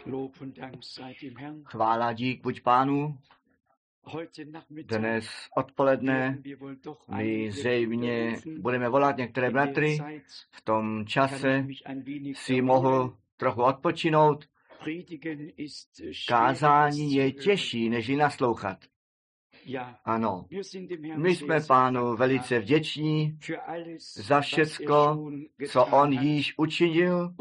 Chvála dík buď Pánu. Dnes odpoledne my zřejmě budeme volat některé bratry. V tom čase si mohl trochu odpočinout. Kázání je těžší, než ji naslouchat. Ano, my jsme Pánu velice vděční za všecko, co on již učinil,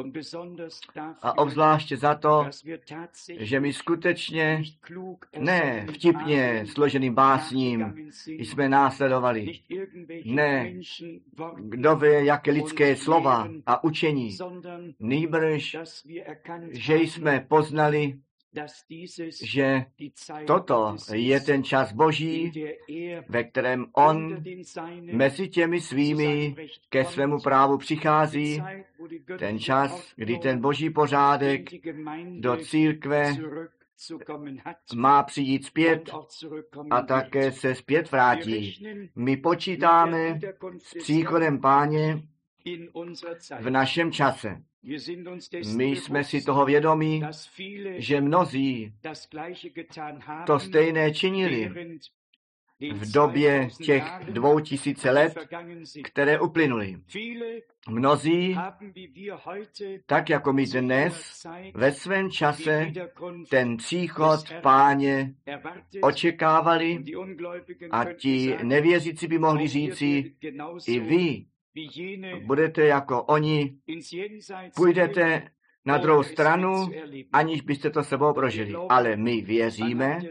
a obzvláště za to, že my skutečně ne vtipně složeným básním jsme následovali, ne kdo ví, jaké lidské slova a učení, nýbrž, že jsme poznali, že toto je ten čas Boží, ve kterém on mezi těmi svými ke svému právu přichází, ten čas, kdy ten Boží pořádek do církve má přijít zpět a také se zpět vrátí. My počítáme s příchodem Páně v našem čase. My jsme si toho vědomí, že mnozí to stejné činili v době těch 2000 let, které uplynuly. Mnozí, tak jako my dnes, ve svém čase ten příchod Páně očekávali, a ti nevěřící by mohli říci, i vy budete jako oni, půjdete na druhou stranu, aniž byste to sebou prožili. Ale my věříme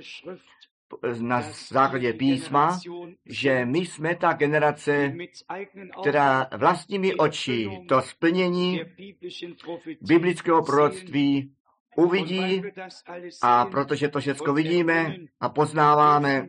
na základě písma, že my jsme ta generace, která vlastními oči to splnění biblického proroctví uvidí, a protože to všechno vidíme a poznáváme,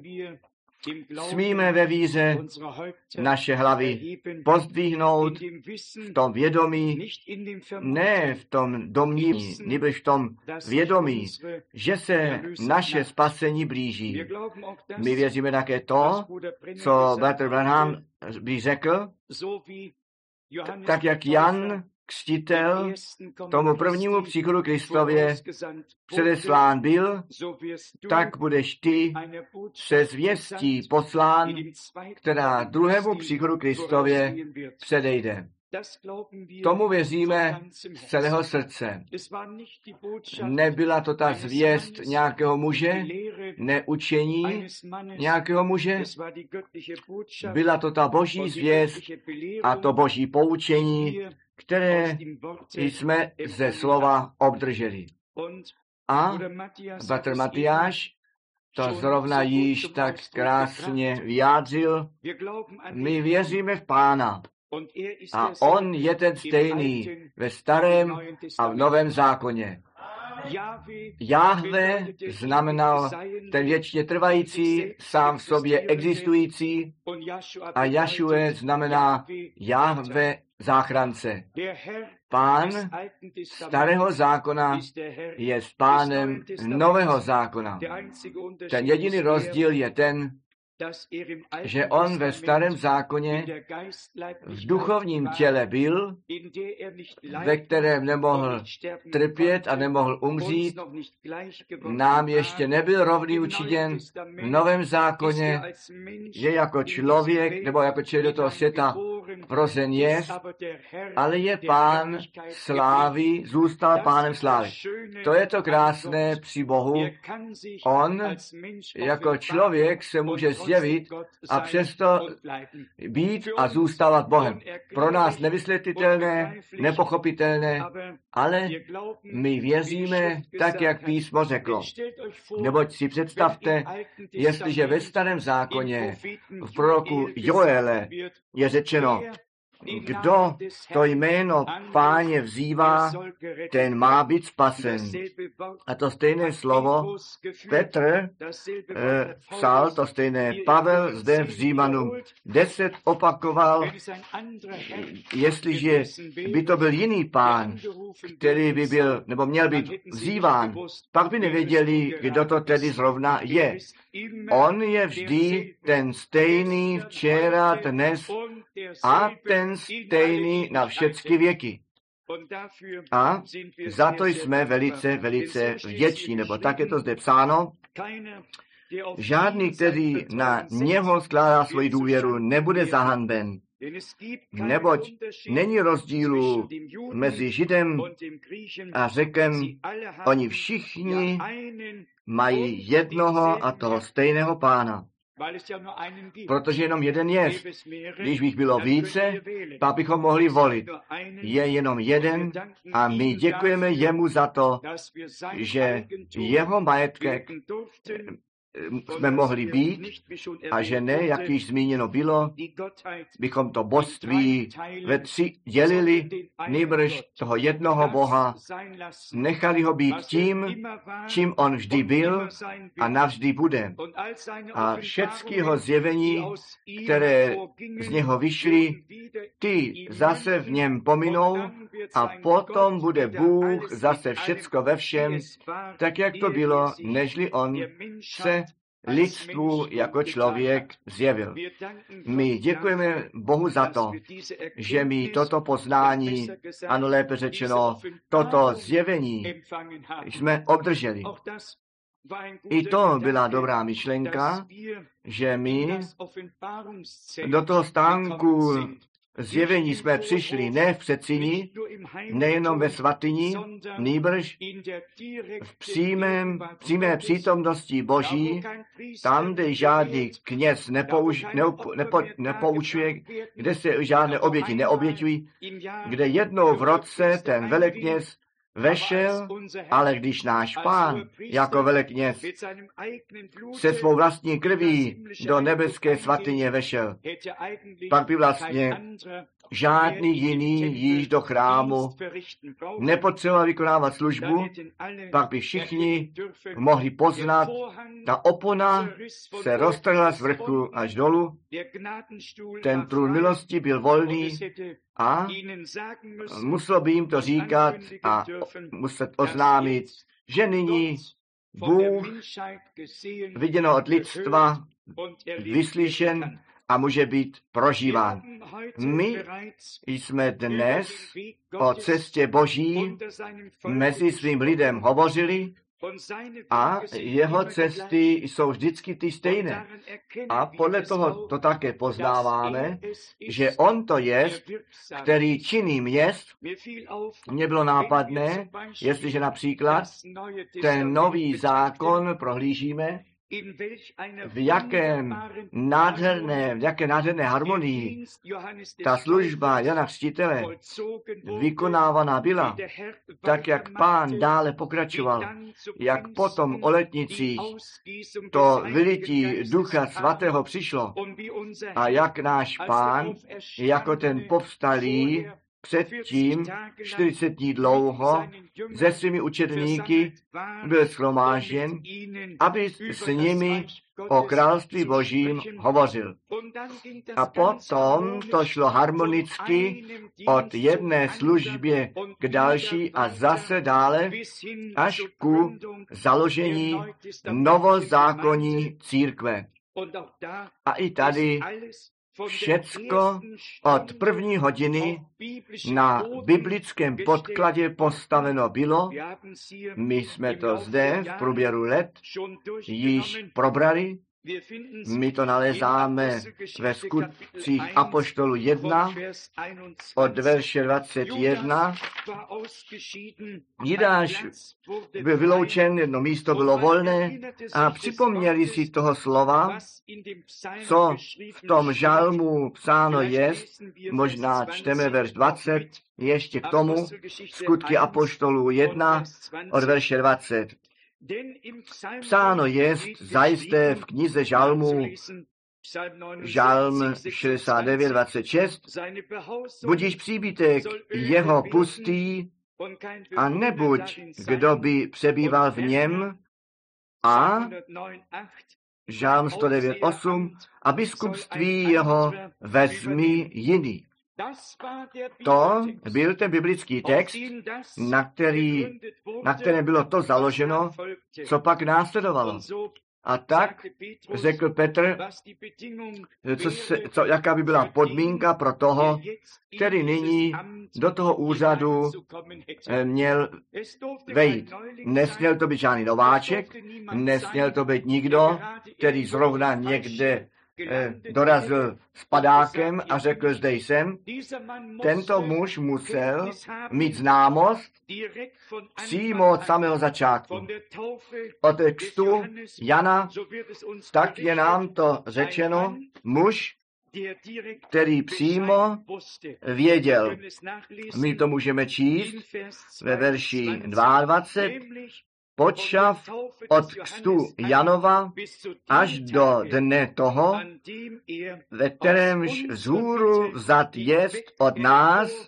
smíme ve víře naše hlavy pozdvihnout v tom vědomí, ne v tom domnění, nebož v tom vědomí, že se naše spasení blíží. My věříme také to, co bratr Branham by řekl, tak jak Jan Křtitel tomu prvnímu příchodu Kristově předeslán byl, tak budeš ty se zvěstí poslán, která druhému příchodu Kristově předejde. Tomu věříme z celého srdce. Nebyla to ta zvěst nějakého muže, neučení nějakého muže, byla to ta boží zvěst a to boží poučení, které jsme ze slova obdrželi. A bratr Matyáš to zrovna již tak krásně vyjádřil. My věříme v Pána. A on je ten stejný ve starém a v novém zákoně. Jahve znamenal ten věčně trvající, sám v sobě existující, a Jašue znamená Jahve záchrance. Pán starého zákona je s pánem nového zákona. Ten jediný rozdíl je ten, že on ve starém zákoně v duchovním těle byl, ve kterém nemohl trpět a nemohl umřít, nám ještě nebyl rovný učiněn. V novém zákoně je jako člověk, nebo jako člověk do toho světa vrozen je, ale je Pán slávy, zůstal Pánem slávy. To je to krásné při Bohu. On jako člověk se může zjevit a přesto být a zůstávat Bohem. Pro nás nevysvětlitelné, nepochopitelné, ale my věříme tak, jak písmo řeklo. Neboť si představte, jestliže ve starém zákoně v proroku Joele je řečeno, kdo to jméno Páně vzývá, ten má být spasen. A to stejné slovo Petr psal, to stejné Pavel zde v Římanům 10 opakoval, jestliže by to byl jiný pán, který by byl, nebo měl být vzýván, pak by nevěděli, kdo to tedy zrovna je. On je vždy ten stejný včera, dnes a ten stejný na všechny věky. A za to jsme velice, velice vděční, nebo tak je to zde psáno. Žádný, který na něho skládá svoji důvěru, nebude zahanben. Neboť není rozdílu mezi Židem a Řekem. Oni všichni mají jednoho a toho stejného Pána. Protože jenom jeden je. Když bych bylo více, pak bychom mohli volit. Je jenom jeden a my děkujeme jemu za to, že jeho majetek jsme mohli být a že ne, jak již zmíněno bylo, bychom to božství ve tři dělili, nýbrž toho jednoho Boha, nechali ho být tím, čím on vždy byl a navždy bude. A všechny jeho zjevení, které z něho vyšly, ty zase v něm pominou a potom bude Bůh zase všecko ve všem, tak jak to bylo, nežli on se lidstvu jako člověk zjevil. My děkujeme Bohu za to, že my toto poznání, ano lépe řečeno, toto zjevení jsme obdrželi. I to byla dobrá myšlenka, že my do toho stánku zjevení jsme přišli ne v předsíni, nejenom ve svatyni, nýbrž v přímé přítomnosti Boží, tam, kde žádný kněz nepoučuje, kde se žádné oběti neoběťují, kde jednou v roce ten velekněz vešel, ale když náš Pán jako velekněz se svou vlastní krví do nebeské svatyně vešel, pak by vlastně žádný jiný již do chrámu nepotřeboval vykonávat službu, pak by všichni mohli poznat, ta opona se roztrhla z vrchu až dolů, ten trůn milosti byl volný a muselo by jim to říkat a muset oznámit, že nyní Bůh viděno od lidstva vyslyšen a může být prožíván. My jsme dnes o cestě Boží mezi svým lidem hovořili a jeho cesty jsou vždycky ty stejné. A podle toho to také poznáváme, že on to je, který činí měst. Mně bylo nápadné, jestliže například ten nový zákon prohlížíme, v jaké nádherné harmonii ta služba Jana Křtitele vykonávaná byla, tak jak Pán dále pokračoval, jak potom o letnicích to vylití Ducha Svatého přišlo a jak náš Pán jako ten povstalý předtím 40 dní dlouho se svými učedníky byl shromážděn, aby s nimi o království Božím hovořil. A potom to šlo harmonicky od jedné službě k další a zase dále až ku založení novozákonní církve. A i tady všecko od první hodiny na biblickém podkladě postaveno bylo. My jsme to zde v průběhu let již probrali. My to nalézáme ve Skutcích apoštolů 1 od verše 21. Jidáš byl vyloučen, jedno místo bylo volné a připomněli si toho slova, co v tom žalmu psáno je, možná čteme verš 20, ještě k tomu, Skutky apoštolů 1 od verše 20. Psáno jest zajisté v knize žalmů, žalm 69:26, budíš příbytek jeho pustý a nebuď, kdo by přebýval v něm, a žalm 109:8, a biskupství jeho vezmi jiný. To byl ten biblický text, na kterém bylo to založeno, co pak následovalo. A tak řekl Petr, jaká by byla podmínka pro toho, který nyní do toho úřadu měl vejít. Nesměl to být žádný nováček, nesměl to být nikdo, který zrovna někde dorazil s padákem a řekl, zde jsem. Tento muž musel mít známost přímo od samého začátku. O textu Jana, tak je nám to řečeno, muž, který přímo věděl. My to můžeme číst ve verši 22, počav od křtu Janova až do dne toho, ve kterémž vzhůru vzat jest od nás.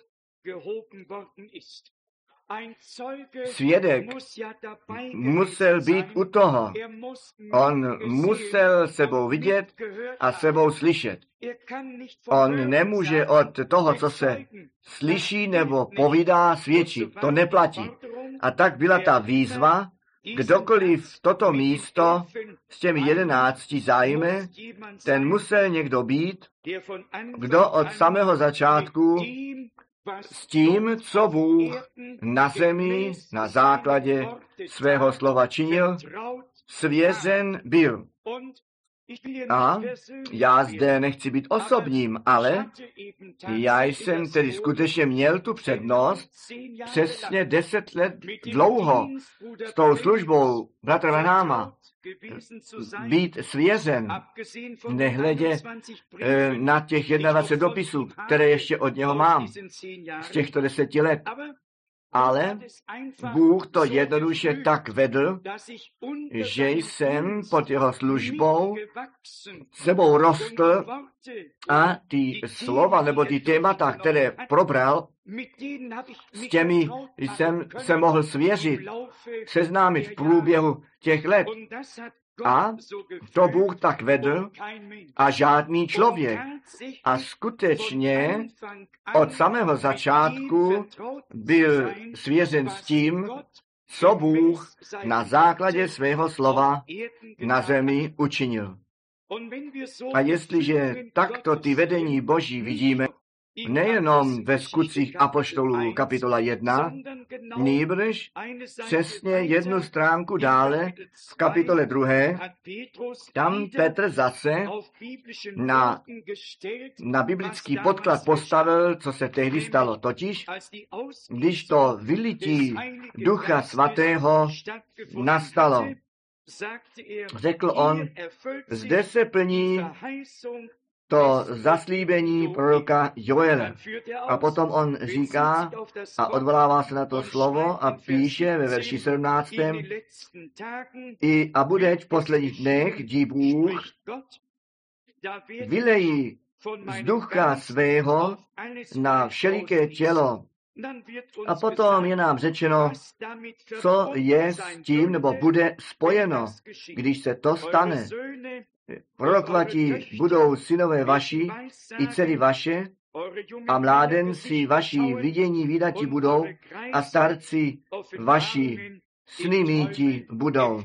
Svědek musel být u toho. On musel sebou vidět a sebou slyšet. On nemůže od toho, co se slyší nebo povídá, svědčit. To neplatí. A tak byla ta výzva, kdokoliv toto místo s těmi 11 zajme, ten musel někdo být, kdo od samého začátku s tím, co Bůh na zemi na základě svého slova činil, svěřen byl. A já zde nechci být osobním, ale já jsem tedy skutečně měl tu přednost přesně 10 let dlouho s tou službou bratra Branhama být svěřen, nehledě na těch 21 dopisů, které ještě od něho mám z těchto 10 let. Ale Bůh to jednoduše tak vedl, že jsem pod jeho službou sebou rostl a ty slova nebo ty témata, které probral, s těmi jsem se mohl svěřit, seznámit v průběhu těch let. A to Bůh tak vedl a žádný člověk. A skutečně od samého začátku byl svěřen s tím, co Bůh na základě svého slova na zemi učinil. A jestliže takto ty vedení Boží vidíme, nejenom ve Skutcích apoštolů kapitola 1, nýbrž přesně jednu stránku dále v kapitole 2, tam Petr zase na biblický podklad postavil, co se tehdy stalo. Totiž, když to vylití Ducha Svatého nastalo, řekl on, zde se plní to zaslíbení proroka Joela. A potom on říká a odvolává se na to slovo a píše ve verši 17. A bude v posledních dnech, dí Bůh, vylejí z ducha svého na všeliké tělo. A potom je nám řečeno, co je s tím, nebo bude spojeno, když se to stane. Prorokvatí budou synové vaši i dcery vaše a mládenci vaši vidění vídati budou a starci vaši sny míti budou.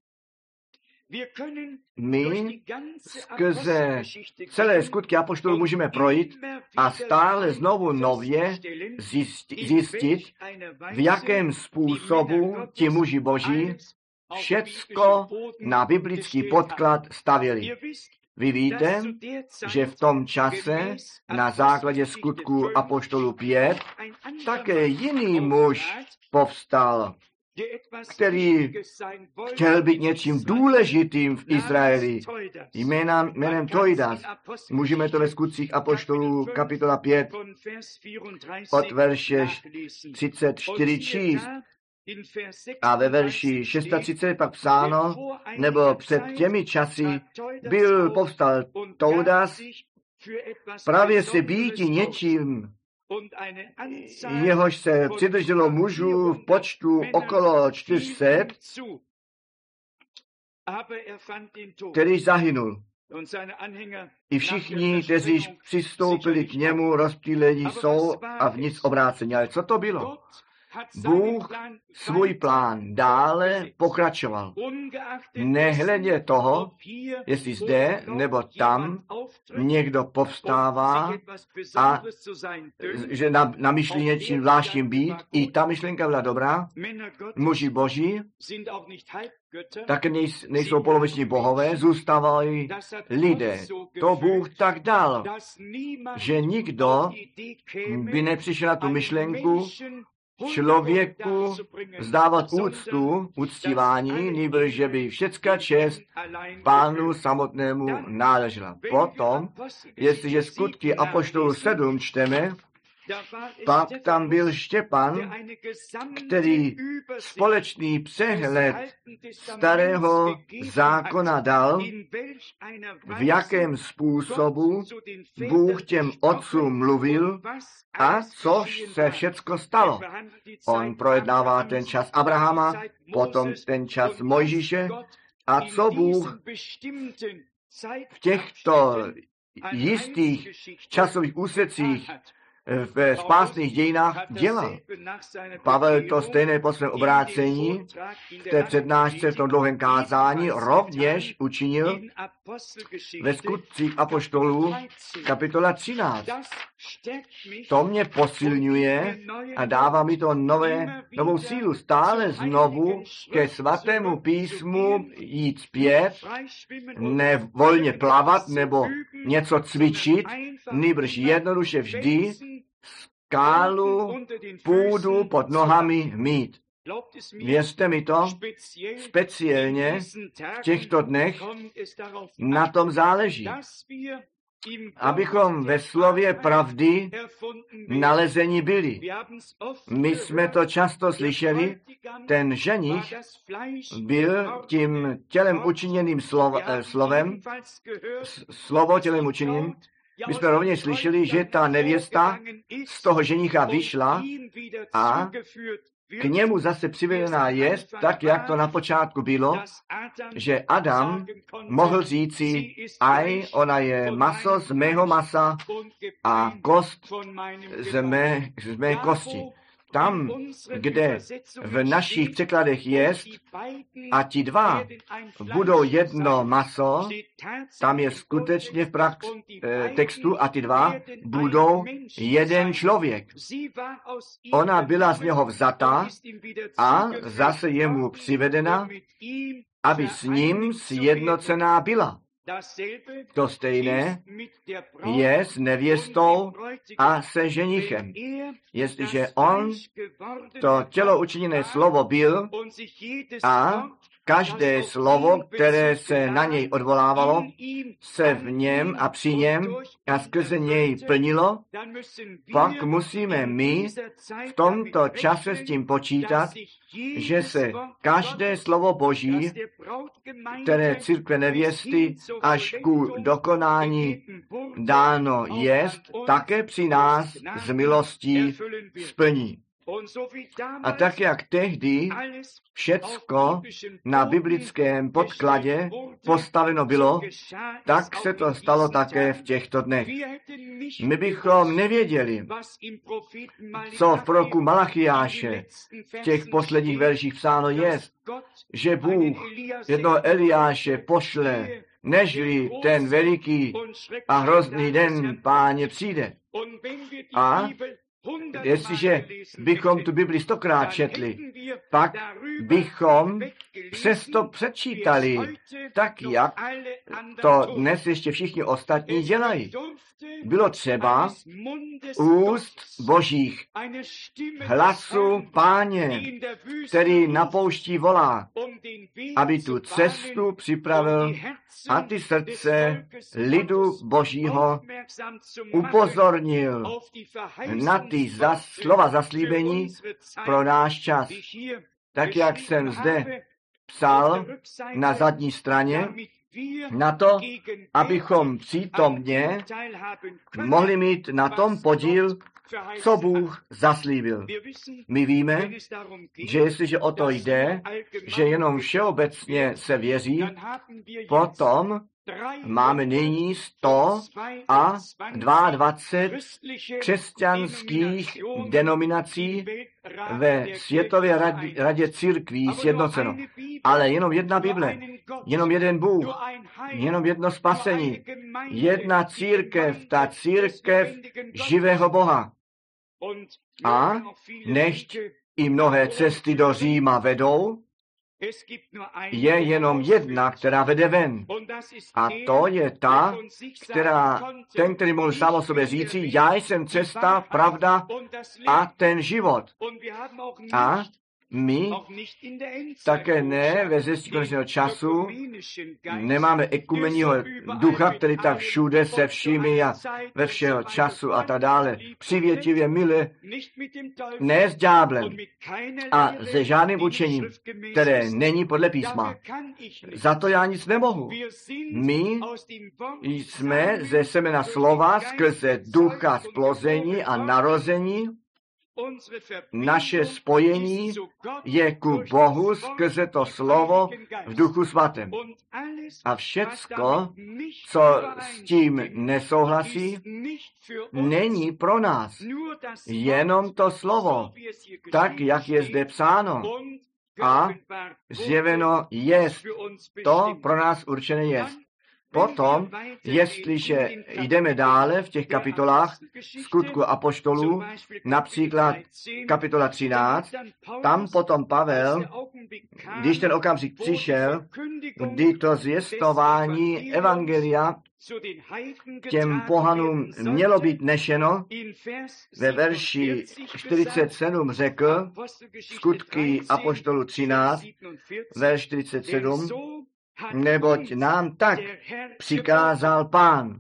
My skrze celé skutky apoštolů můžeme projít a stále znovu nově zjistit, v jakém způsobu ti muži boží všecko na biblický podklad stavěli. Vy víte, že v tom čase na základě skutků apoštolů 5 také jiný muž povstal, který chtěl být něčím důležitým v Izraeli. Jménem Toidas. Můžeme to ve Skutcích apoštolů kapitola 5 od verše 34 číst. A ve verši 630 pak psáno, nebo před těmi časy povstal Toidas, právě se býti něčím, jehož se přidrželo mužů v počtu okolo 400, který zahynul. I všichni, kteří přistoupili k němu, rozptýlení jsou a v nic obrácení. Ale co to bylo? Bůh svůj plán dále pokračoval. Nehledě toho, jestli zde nebo tam někdo povstává a že namyšlí něčím zvláštním být, i ta myšlenka byla dobrá. Muži boží také nejsou poloviční bohové, zůstávají lidé. To Bůh tak dal, že nikdo by nepřišel na tu myšlenku člověku vzdávat úctu, uctívání, nýbrž že by všecká čest Pánu samotnému náležela. Potom, jestliže skutky apoštolů 7 čteme, pak tam byl Štěpán, který společný přehled starého zákona dal, v jakém způsobu Bůh těm otcům mluvil a což se všecko stalo. On projednává ten čas Abrahama, potom ten čas Mojžíše a co Bůh v těchto jistých časových úsecích ve spásných dějinách dělal. Pavel to stejné po svém obrácení v té přednášce v tom dlouhém kázání rovněž učinil ve skutcích apoštolů kapitola 13. To mě posilňuje a dává mi to novou sílu stále znovu ke svatému písmu jít zpět, ne volně plavat nebo něco cvičit, nýbrž jednoduše vždy skálu, půdu pod nohami mít. Věřte mi to, speciálně v těchto dnech na tom záleží, abychom ve slově pravdy nalezeni byli. My jsme to často slyšeli, ten ženich byl tím tělem učiněným slovem, slovo tělem učiněným. My jsme rovněž slyšeli, že ta nevěsta z toho ženicha vyšla a k němu zase přivedená jest, tak jak to na počátku bylo, že Adam mohl říci, aj ona je maso z mého masa a kost z mé kosti. Tam, kde v našich překladech jest a ti dva budou jedno maso, tam je skutečně v textu a ti dva budou jeden člověk. Ona byla z něho vzata a zase jemu přivedena, aby s ním sjednocená byla. To stejné je s nevěstou a se ženichem. Jestliže on to tělo učiněné slovo byl a každé slovo, které se na něj odvolávalo, se v něm a při něm a skrze něj plnilo, pak musíme my v tomto čase s tím počítat, že se každé slovo Boží, které církve nevěsty až ku dokonání dáno jest, také při nás z milostí splní. A tak, jak tehdy všecko na biblickém podkladě postaveno bylo, tak se to stalo také v těchto dnech. My bychom nevěděli, co v proroku Malachiáše v těch posledních verších psáno je, že Bůh jednoho Eliáše pošle, nežli ten veliký a hrozný den Páně přijde. A jestliže bychom tu Bibli 100krát četli, pak bychom přesto předčítali, tak jak to dnes ještě všichni ostatní dělají. Bylo třeba úst Božích, hlasu Páně, který na poušti volá, aby tu cestu připravil a ty srdce lidu Božího upozornil na ty slova zaslíbení pro náš čas. Tak, jak jsem zde psal na zadní straně, na to, abychom přítomně mohli mít na tom podíl, co Bůh zaslíbil. My víme, že jestliže o to jde, že jenom všeobecně se věří, potom máme nyní 122 křesťanských denominací ve Světové radě církví sjednoceno. Ale jenom jedna Bible, jenom jeden Bůh, jenom jedno spasení, jedna církev, ta církev živého Boha. A nechť i mnohé cesty do Říma vedou, je jenom jedna, která vede ven. A to je ta, ten, který mohl sám o sobě říci, já jsem cesta, pravda a ten život. A my také ne ve zjistí konečného času nemáme ekumenního ducha, který tak všude se všimi a ve všeho času a tak dále. Přivětivě mile, ne s ďáblem a se žádným učením, které není podle písma. Za to já nic nemohu. My jsme ze semena slova skrze ducha splození a narození. Naše spojení je ku Bohu skrze to slovo v Duchu Svatém. A všecko, co s tím nesouhlasí, není pro nás. Jenom to slovo, tak, jak je zde psáno. A zjeveno jest, to pro nás určené jest. Potom, jestliže jdeme dále v těch kapitolách Skutku apoštolů, například kapitola 13, tam potom Pavel, když ten okamžik přišel, kdy to zvěstování evangelia těm pohanům mělo být nešeno, ve verši 47 řekl, Skutky apoštolů 13, verš 47, neboť nám tak přikázal Pán.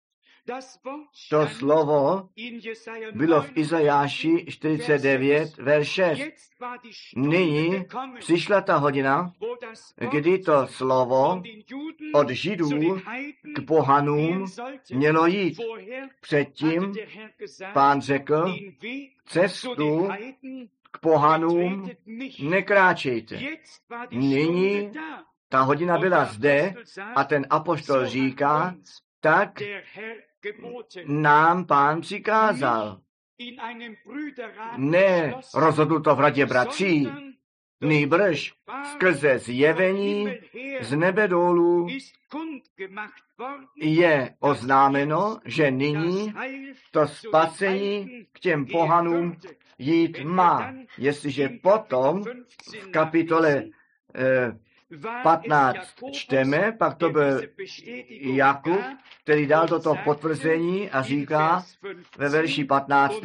To slovo bylo v Izajáši 49, verš 6. Nyní přišla ta hodina, kdy to slovo od Židů k pohanům mělo jít. Předtím Pán řekl, cestu k pohanům nekráčejte. Nyní ta hodina byla zde a ten apoštol říká, tak nám Pán přikázal. Ne rozhodl to v radě bratří, nýbrž skrze zjevení z nebe dolů je oznámeno, že nyní to spasení k těm pohanům jít má. Jestliže potom v kapitole 15 čteme, pak to byl Jakub, který dal toto potvrzení a říká ve verši 15.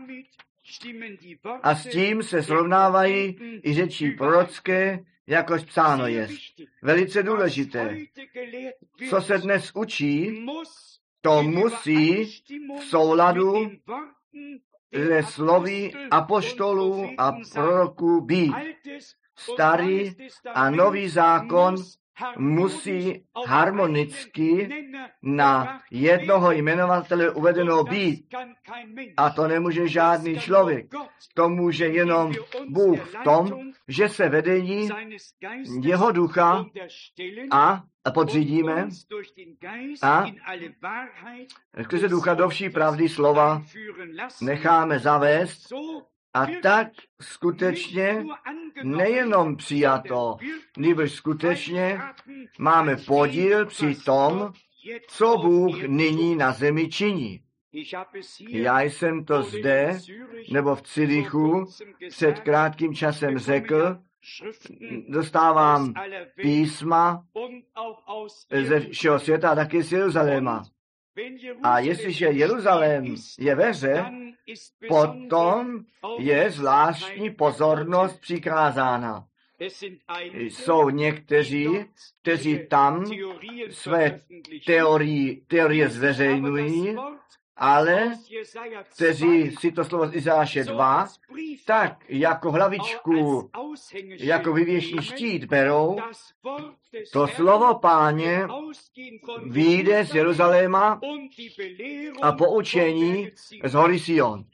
A s tím se srovnávají i řeči prorocké, jakož psáno je. Velice důležité. Co se dnes učí, to musí v souladu se slovy apoštolů a proroků být. Starý a nový zákon musí harmonicky na jednoho jmenovatele uvedeno být. A to nemůže žádný člověk. To může jenom Bůh v tom, že se vedení jeho ducha a podřídíme a skrze ducha do vší pravdy slova necháme zavést. A tak skutečně nejenom přijato, nýbrž skutečně máme podíl při tom, co Bůh nyní na zemi činí. Já jsem to zde, nebo v Cirichu, před krátkým časem řekl, dostávám písma ze všeho světa a taky z Jeruzaléma. A jestliže Jeruzalém je ve hře, potom je zvláštní pozornost přikázána. Jsou někteří, kteří tam své teorie zveřejňují, ale kteří si to slovo z Izajáše 2 tak jako hlavičku, jako vyvěšný štít berou, to slovo Páně vyjde z Jeruzaléma a poučení z hory Sion.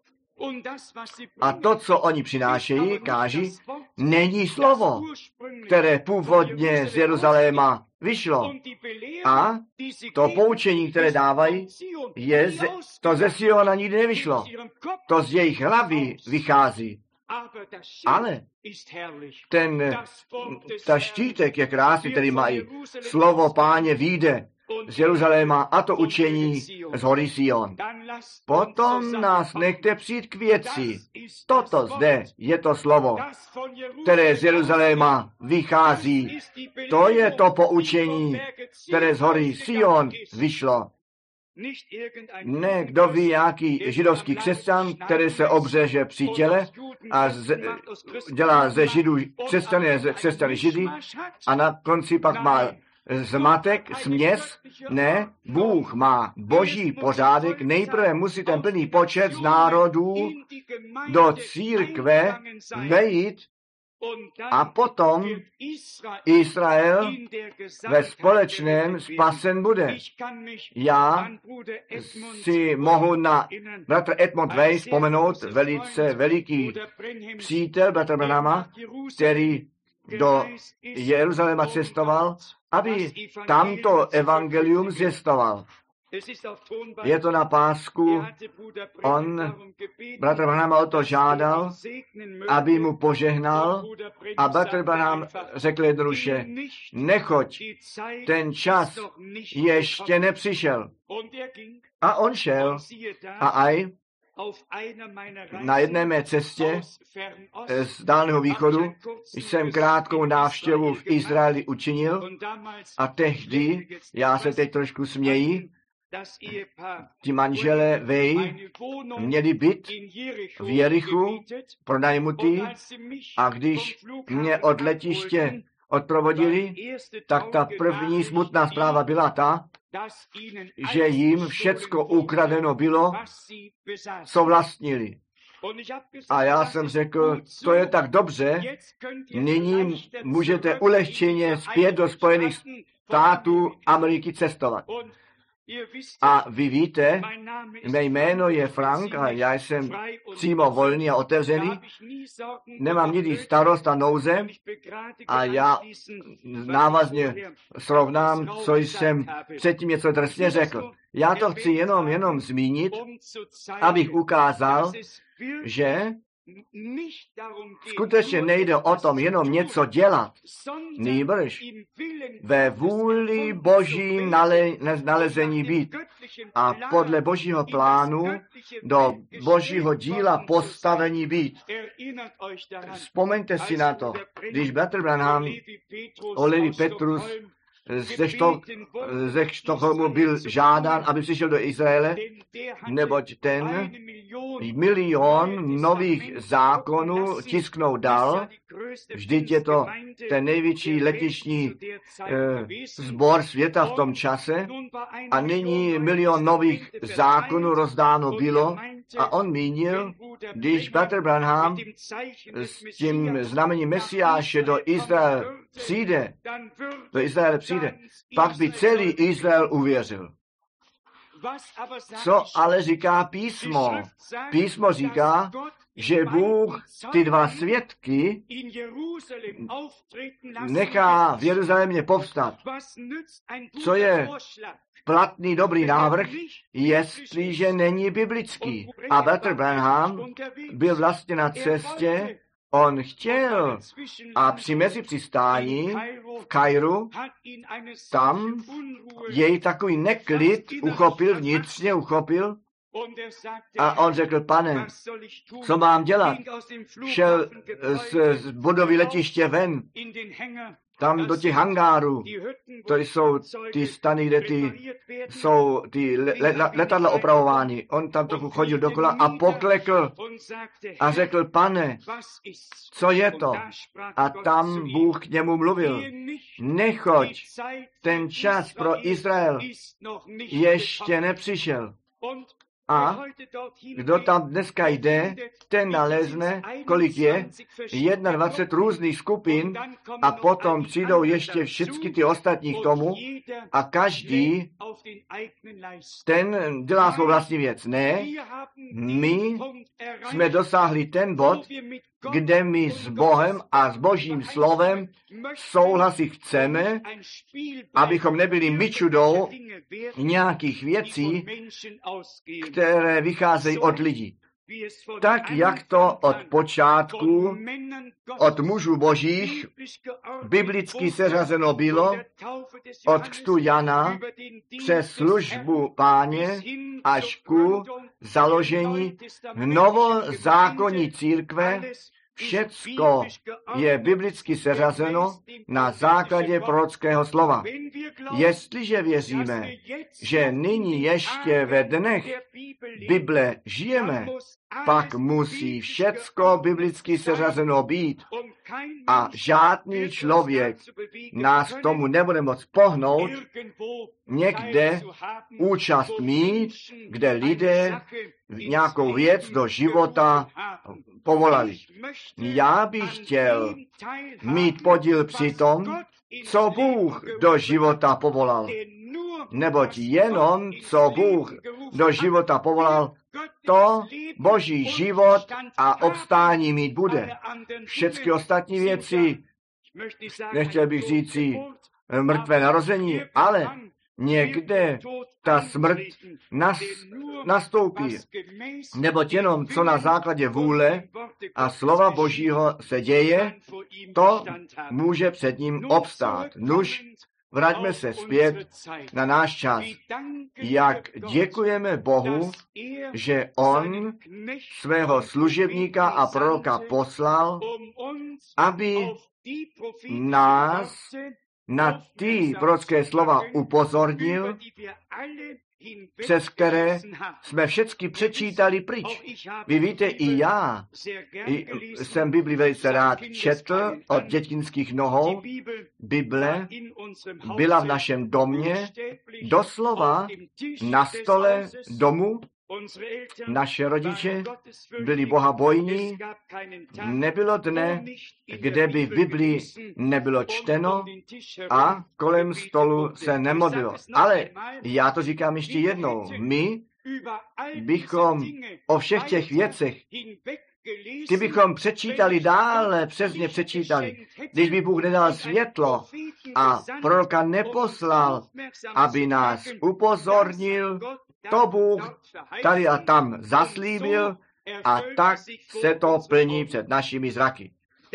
A to, co oni přinášejí, káží, není slovo, které původně z Jeruzaléma vyšlo. A to poučení, které dávají, to ze Siona nikdy nevyšlo. To z jejich hlavy vychází. Ale ta štítek je krásný, který mají. Slovo Páně vyjde z Jeruzaléma a to učení z hory Sion. Potom nás nechte přijít k věci. Toto zde je to slovo, které z Jeruzaléma vychází. To je to poučení, které z hory Sion vyšlo. Ne, kdo ví, jaký židovský křesťan, který se obřeže při těle a dělá ze židů křesťany židy a na konci pak má zmatek, směs. Ne, Bůh má boží pořádek. Nejprve musí ten plný počet z národů do církve vejít a potom Izrael ve společném spasen bude. Já si mohu na bratra Edmund Weiss vzpomenout, velice veliký přítel bratra Branhama, který do Jeruzaléma cestoval, aby tamto evangelium zjistoval. Je to na pásku. On bratr Branham o to žádal, aby mu požehnal a bratr Branham řekl jednoduše, nechoď, ten čas ještě nepřišel. A on šel a aj na jedné mé cestě z Dálného východu jsem krátkou návštěvu v Izraeli učinil a tehdy, já se teď trošku směji, ti manželé měli byt v Jerichu pronajmutý a když mě od letiště odprovodili, tak ta první smutná zpráva byla ta, že jim všecko ukradeno bylo, co vlastnili. A já jsem řekl, to je tak dobře, nyní můžete ulehčeně zpět do Spojených států Ameriky cestovat. A vy víte, mé jméno je Frank a já jsem přímo volný a otevřený. Nemám nikdy starost a nouze a já návazně srovnám, co jsem předtím něco drsně řekl. Já to chci jenom zmínit, abych ukázal, že skutečně nejde o tom jenom něco dělat, nýbrž ve vůli Boží nalezení být a podle Božího plánu do Božího díla postavení být. Vzpomeňte si na to, když bratr Branham o Levi Petrus ze Štokholmu byl žádán, aby přišel do Izraele, neboť ten 1 milion nových zákonů tisknout dal. Vždyť je to ten největší letišní sbor světa v tom čase a nyní 1 milion nových zákonů rozdáno bylo a on mínil, když bratr Branham s tím znamením Mesiáše do Izraele přijde, pak by celý Izrael uvěřil. Co ale říká písmo? Písmo říká, že Bůh ty 2 svědky nechá v Jeruzalémě povstat. Co je platný dobrý návrh, jestliže není biblický. A bratr Branham byl vlastně na cestě, on chtěl a při mezipřistání v Kairu, tam jej takový neklid vnitřně uchopil a on řekl, pane, co mám dělat? Šel z budovy letiště ven, tam do těch hangárů, to jsou ty stany, kde jsou ty letadla opravovány. On tam trochu chodil dokola a poklekl a řekl, pane, co je to? A tam Bůh k němu mluvil. Nechoď, ten čas pro Izrael ještě nepřišel. A kdo tam dneska jde, ten nalezne, kolik je, 21 různých skupin a potom přijdou ještě všechny ty ostatní k tomu a každý ten dělá svou vlastní věc. Ne, my jsme dosáhli ten bod, kde my s Bohem a s Božím slovem souhlasit chceme, abychom nebyli myčudou nějakých věcí, které vycházejí od lidí. Tak, jak to od počátku, od mužů božích, biblicky seřazeno bylo, od křtu Jana přes službu Páně až ku založení novozákonní církve, všecko je biblicky seřazeno na základě prorockého slova. Jestliže věříme, že nyní ještě ve dnech Bible žijeme, pak musí všecko biblicky seřazeno být a žádný člověk nás k tomu nebude moct pohnout někde účast mít, kde lidé nějakou věc do života povolali. Já bych chtěl mít podíl při tom, co Bůh do života povolal. Neboť jenom, co Bůh do života povolal, to Boží život a obstání mít bude. Všechny ostatní věci, nechtěl bych říci mrtvé narození, ale někde ta smrt nastoupí. Neboť jenom, co na základě vůle a slova Božího se děje, to může před ním obstát. Nuž, vraťme se zpět na náš čas. Jak děkujeme Bohu, že On svého služebníka a proroka poslal, aby nás na ty prorocké slova upozornil, přes které jsme všechny přečítali pryč. Vy víte, i já jsem Bibli velice rád četl od dětinských nohou. Bible byla v našem domě doslova na stole domu. Naše rodiče byli bohabojní, nebylo dne, kde by v Biblii nebylo čteno a kolem stolu se nemodlilo. Ale já to říkám ještě jednou, my bychom o všech těch věcech, ty bychom přečítali dále, přesně přečítali, když by Bůh nedal světlo a proroka neposlal, aby nás upozornil, to Bůh tady a tam zaslíbil a tak se to plní před našimi zraky.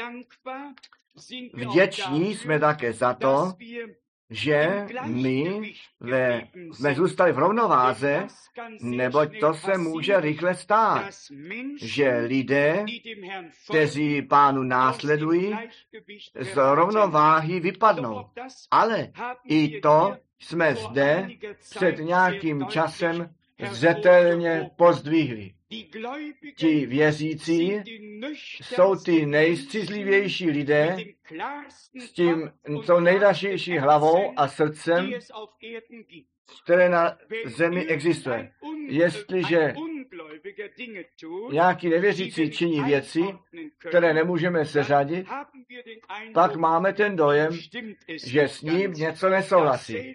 Vděční jsme také za to, že my jsme zůstali v rovnováze, neboť to se může rychle stát, že lidé, kteří Pánu následují, z rovnováhy vypadnou. Ale i to jsme zde před nějakým časem zřetelně pozdvihli. Ti věřící jsou ty nejstřízlivější lidé s tím tou nejdražší hlavou a srdcem, které na zemi existuje. Jestliže nějaký nevěřící činí věci, které nemůžeme seřadit, pak máme ten dojem, že s ním něco nesouhlasí.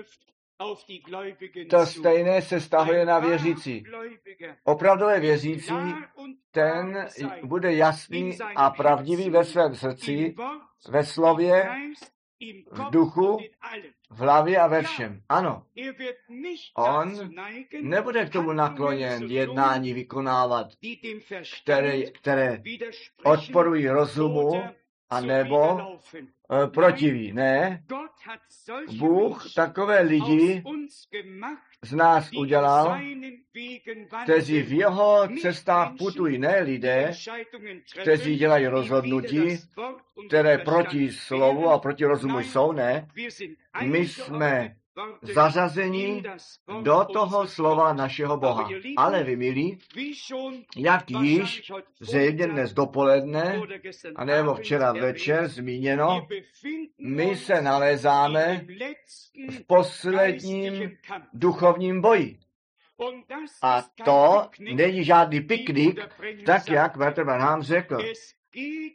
To stejné se vztahuje na věřící. Opravdové věřící, ten bude jasný a pravdivý ve svém srdci, ve slově, v duchu, v hlavě a ve všem. Ano, on nebude k tomu nakloněn jednání vykonávat, které odporují rozumu, a nebo protiví. Ne, Bůh takové lidi z nás udělal, kteří v jeho cestách putují, ne lidé, kteří dělají rozhodnutí, které proti slovu a proti rozumu jsou, ne. My jsme zařazení do toho slova našeho Boha. Ale vy, milí, jak již zřejmě dnes dopoledne, anebo včera večer zmíněno, my se nalézáme v posledním duchovním boji. A to není žádný piknik, tak jak Walter Branham řekl.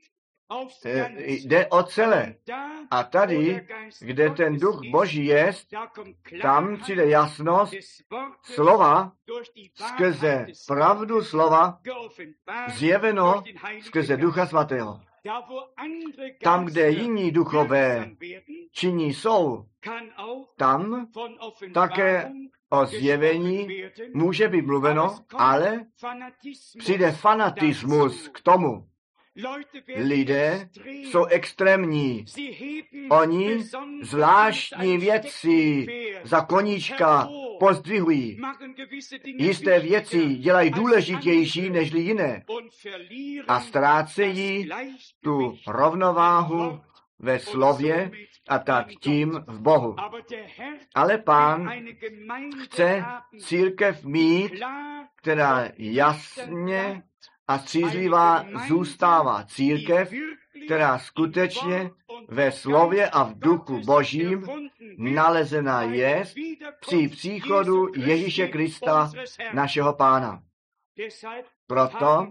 jde o celé. A tady, kde ten duch Boží je, tam přijde jasnost slova skrze pravdu slova zjeveno skrze Ducha Svatého. Tam, kde jiní duchové činí jsou, tam také o zjevení může být mluveno, ale přijde fanatismus k tomu. Lidé jsou extrémní. Oni zvláštní věci za koníčka pozdvihují. Jisté věci dělají důležitější než jiné a ztrácejí tu rovnováhu ve slově a tak tím v Bohu. Ale Pán chce církev mít, která jasně a střízlivá zůstává církev, která skutečně ve slově a v duchu Božím nalezená je při příchodu Ježíše Krista, našeho Pána. Proto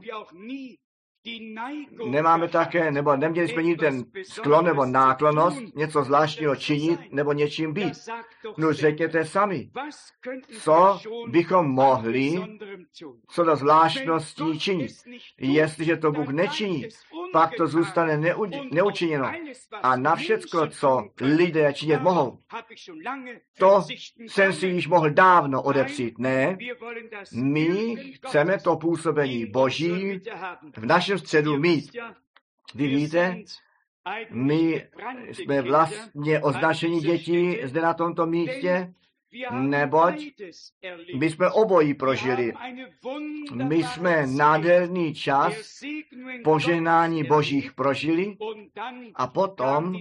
nemáme také, nebo neměli jsme nikdy ten sklon nebo náklonost něco zvláštního činit nebo něčím být. No řekněte sami, co bychom mohli co do zvláštností činit. Jestliže to Bůh nečiní, pak to zůstane neučiněno. A na všecko, co lidé činit mohou, to jsem si již mohl dávno odepřít. Ne, my chceme to působení Boží v našem středu mít. Vy víte, my jsme vlastně označení dětí zde na tomto místě, neboť my jsme obojí prožili. My jsme nádherný čas požehnání Božích prožili a potom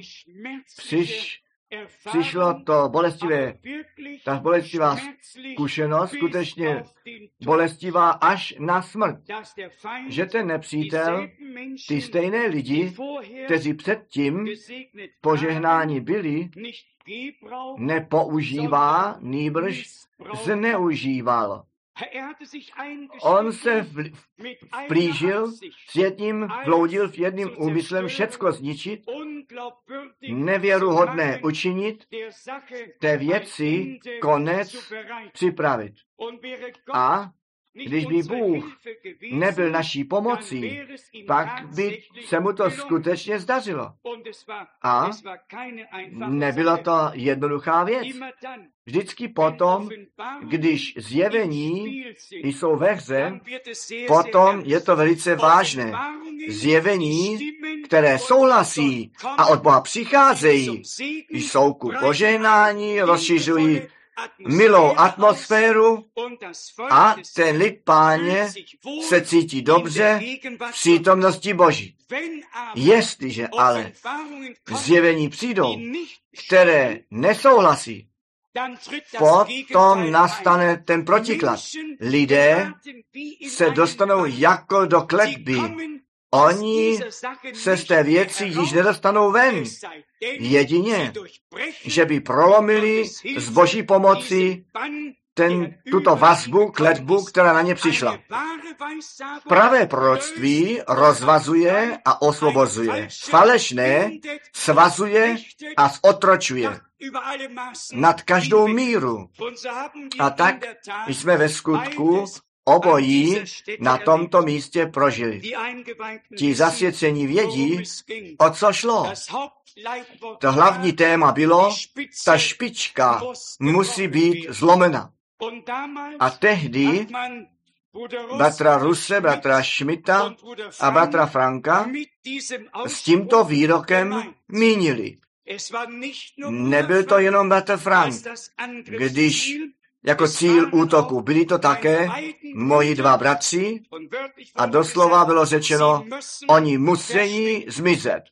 přišlo to ta bolestivá zkušenost, skutečně bolestivá až na smrt, že ten nepřítel, ty stejné lidi, kteří předtím požehnání byli, nepoužívá, nýbrž zneužíval. On se vplížil s jedním, vloudil v jedním úmyslem všecko zničit, nevěruhodné učinit, té věci konec připravit. A když by Bůh nebyl naší pomocí, pak by se mu to skutečně zdařilo. A nebyla to jednoduchá věc. Vždycky potom, když zjevení jsou ve hře, potom je to velice vážné. Zjevení, které souhlasí a od Boha přicházejí, jsou ku požehnání, rozšiřují milou atmosféru a ten lid Páně se cítí dobře v přítomnosti Boží. Jestliže ale zjevení přijdou, které nesouhlasí, potom nastane ten protiklad. Lidé se dostanou jako do kletby. Oni se z té věci již nedostanou ven. Jedině, že by prolomili z Boží pomoci tuto vazbu, kletbu, která na ně přišla. Pravé proroctví rozvazuje a osvobozuje. Falešné svazuje a zotročuje nad každou míru. A tak jsme ve skutku obojí na tomto místě prožili. Ti zasvěcení vědí, o co šlo. To hlavní téma bylo, ta špička musí být zlomena. A tehdy bratra Ruse, bratra Schmidta a bratra Franka s tímto výrokem mínili. Nebyl to jenom bratr Frank, když jako cíl útoku byli to také moji dva bratři a doslova bylo řečeno, oni musí zmizet.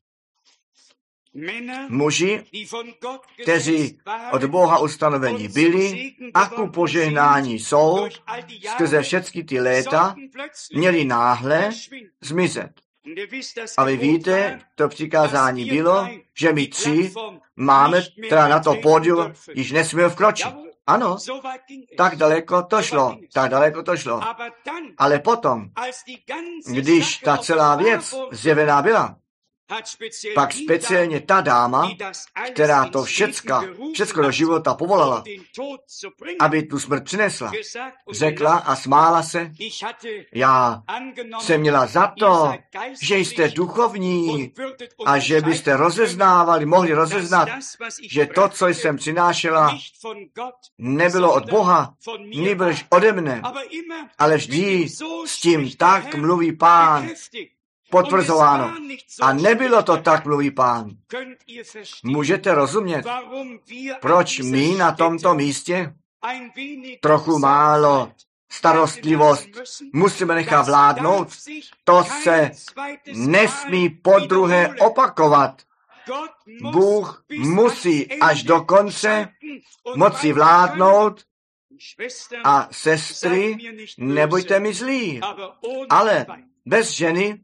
Muži, kteří od Boha ustanovení byli a ku požehnání jsou, skrze všechny ty léta, měli náhle zmizet. A vy víte, to přikázání bylo, že my tři máme, teda na to pódium, již nesměl vkročit. Ano, tak daleko to šlo. Ale potom, když ta celá věc zjevená byla, Pak speciálně ta dáma, která to všecko do života povolala, aby tu smrt přinesla, řekla a smála se, já jsem měla za to, že jste duchovní a že byste mohli rozeznat, že to, co jsem přinášela, nebylo od Boha, nýbrž ode mne, ale vždy s tím tak mluví Pán, potvrzováno. A nebylo to tak, mluví Pán. Můžete rozumět, proč my na tomto místě trochu málo starostlivost musíme nechat vládnout? To se nesmí podruhé opakovat. Bůh musí až do konce moci vládnout. A sestry, nebuďte mi zlí, ale bez ženy,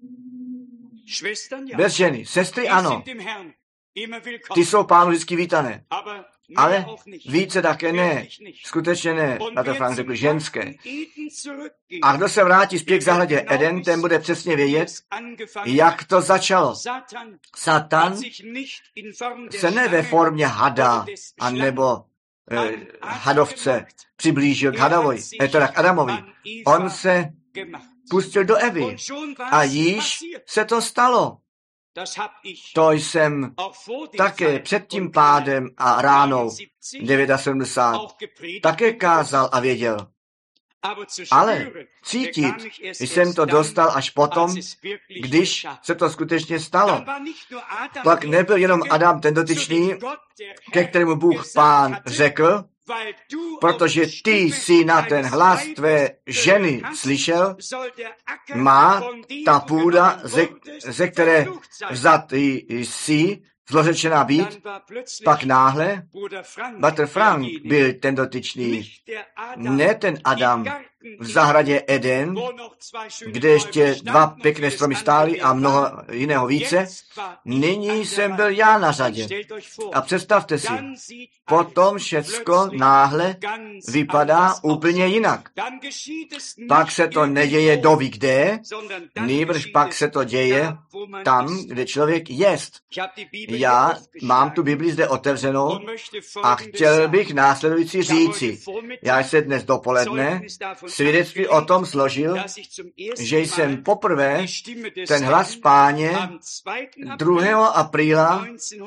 sestry ano, ty jsou Pánu vždycky vítané, ale více také ne, skutečně ne, na to Frank řekl ženské. A kdo se vrátí zpět k zahradě Eden, ten bude přesně vědět, jak to začalo. Satan se ne ve formě hada, anebo hadovce přiblížil k Hadavovi, teda k Adamovi. On se pustil do Evy a již se to stalo. To jsem také před tím pádem a ránou 79 také kázal a věděl. Ale cítit jsem to dostal až potom, když se to skutečně stalo. Pak nebyl jenom Adam ten dotyčný, ke kterému Bůh Pán řekl, protože ty jsi na ten hlas tvé ženy slyšel, má ta půda, ze které vzatý jsi, zlořečená být, pak náhle bratr Frank byl ten dotyčný, ne ten Adam v zahradě Eden, kde ještě 2 pěkné stromy stály a mnoho jiného více. Nyní jsem byl já na řadě. A představte si, potom všecko náhle vypadá úplně jinak. Pak se to neděje doví kde, nýbrž pak se to děje tam, kde člověk jest. Já mám tu Bibli zde otevřenou a chtěl bych následující říci. Já jsem dnes dopoledne svědectví o tom složil, že jsem poprvé ten hlas Páně 2. apríla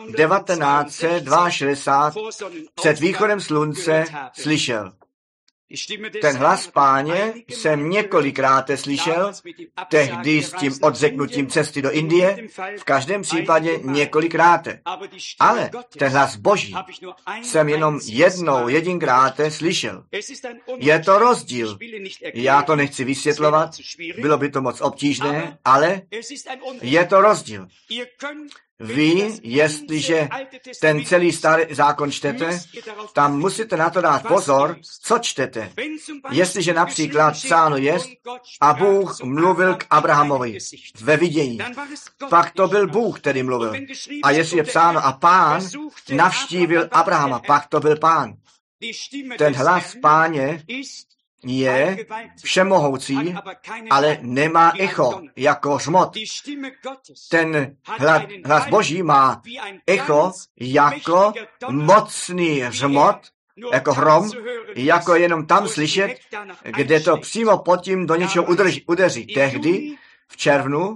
1962 před východem slunce slyšel. Ten hlas Páně jsem několikrát slyšel, tehdy s tím odřeknutím cesty do Indie, v každém případě několikrát. Ale ten hlas Boží jsem jenom jedinkrát slyšel. Je to rozdíl. Já to nechci vysvětlovat, bylo by to moc obtížné, ale je to rozdíl. Vy, jestliže ten celý starý zákon čtete, tam musíte na to dát pozor, co čtete. Jestliže například psáno jest, a Bůh mluvil k Abrahamovi ve vidění, pak to byl Bůh, který mluvil. A jestli je psáno a Pán navštívil Abrahama, pak to byl Pán. Ten hlas Páně je všemohoucí, ale nemá echo jako hřmot. Ten hlas Boží má echo jako mocný hřmot, jako hrom, jako jenom tam slyšet, kde to přímo pod tím do něčeho udeří. Tehdy v červnu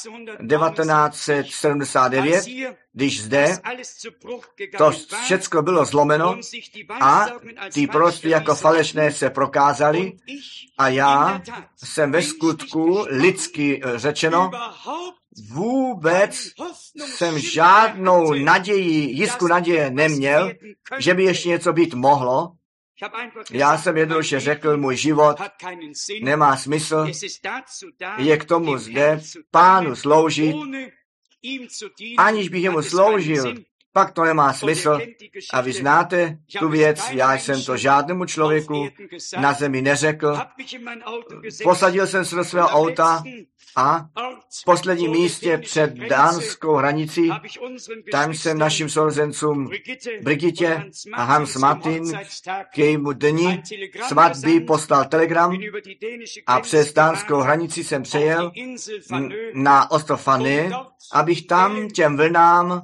1979, když zde to všecko bylo zlomeno a ty proroctví jako falešné se prokázaly a já jsem ve skutku lidsky řečeno vůbec jsem žádnou jistou naději neměl, že by ještě něco být mohlo. Já jsem jednoduše řekl, můj život nemá smysl, je k tomu zde Pánu sloužit, aniž bych jemu sloužil pak to nemá smysl. A vy znáte tu věc, já jsem to žádnému člověku na zemi neřekl. Posadil jsem se do svého auta a v posledním místě před dánskou hranicí, tam jsem našim sourozencům Brigitte a Hans Martin k jejímu dni svatby poslal telegram a přes dánskou hranici jsem přejel na ostrov Fanø, abych tam těm vlnám